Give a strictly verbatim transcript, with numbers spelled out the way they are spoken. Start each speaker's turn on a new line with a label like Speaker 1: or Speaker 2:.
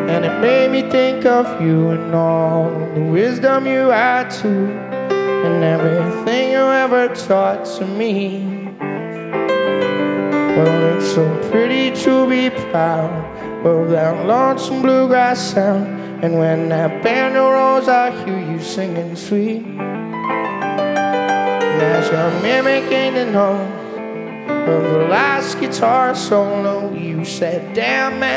Speaker 1: and it made me think of you and all the wisdom you had too, and everything you ever taught to me. Well, it's so pretty to be proud of that lonesome bluegrass sound, and when that banjo rolls I hear you singing sweet, and as you're mimicking the note of the last guitar solo, you said, damn man,